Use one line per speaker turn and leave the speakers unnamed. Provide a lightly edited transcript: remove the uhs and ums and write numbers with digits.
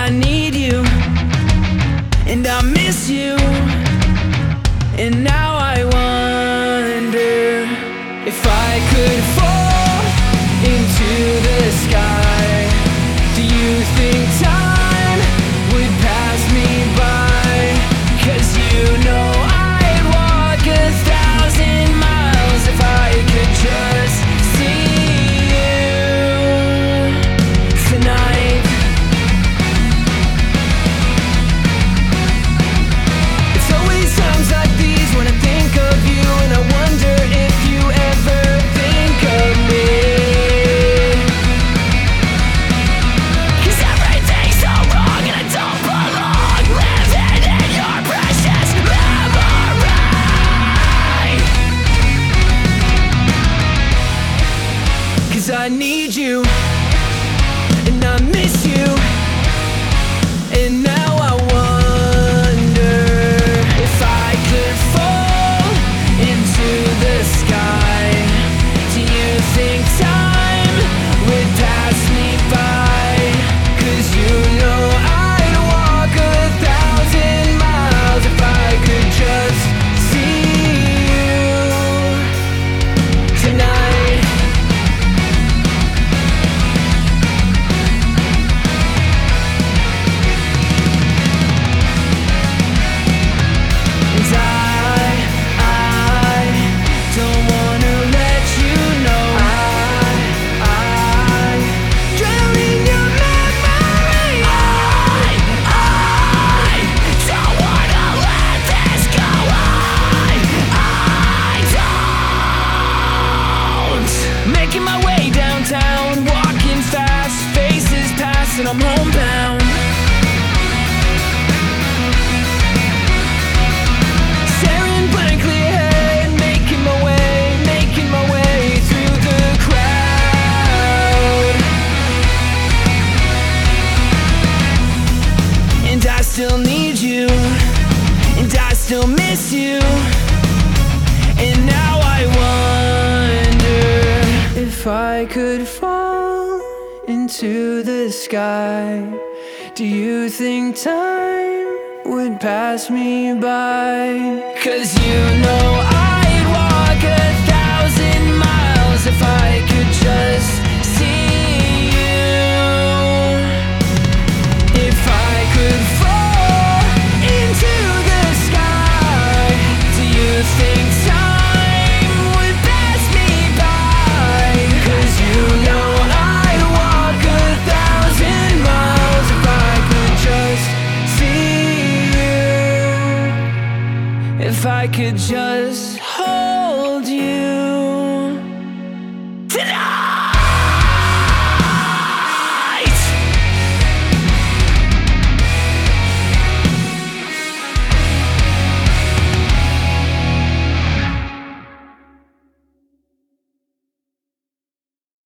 I need you, and I miss you, and now I wonder if I could fall into the sky. Do you think time would pass me by? 'Cause you know I'd walk 1,000 miles if I could just see you tonight. It's always times like these when I think of you, and I wonder if you ever think of me. 'Cause everything's so wrong and I don't belong, living in your precious memory. 'Cause I need you, and I miss you, and now I wonder if I could fall into the sky. Do you think time would pass me by? 'Cause you know I'd walk 1,000 miles if I could just see you tonight. And I don't wanna let you know I drown in your memory. I don't wanna let this go. I don't. Making my way downtown, walking fast, faces pass, and I'm homebound. Staring blankly ahead, making my way through the crowd. And I still need you, and I still miss you, and now I wonder if I could fall into the sky. Do you think time would pass me by? 'Cause you know I'd walk 1,000 miles if I could just see you. If I could fall into the sky, do you think time would pass me by? 'Cause you know I'd walk 1,000 miles if I could just see you. If I could just